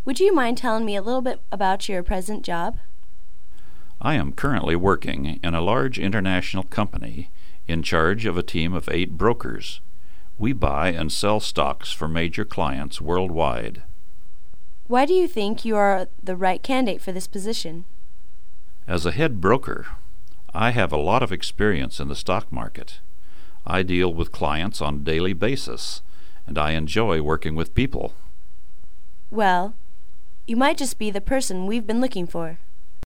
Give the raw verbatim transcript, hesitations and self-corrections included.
Would you mind telling me a little bit about your present job? I am currently working in a large international company in charge of a team of eight brokers. We buy and sell stocks for major clients worldwide. Why do you think you are the right candidate for this position? As a head broker, I have a lot of experience in the stock market. I deal with clients on a daily basis, and I enjoy working with people. Well, you might just be the person we've been looking for.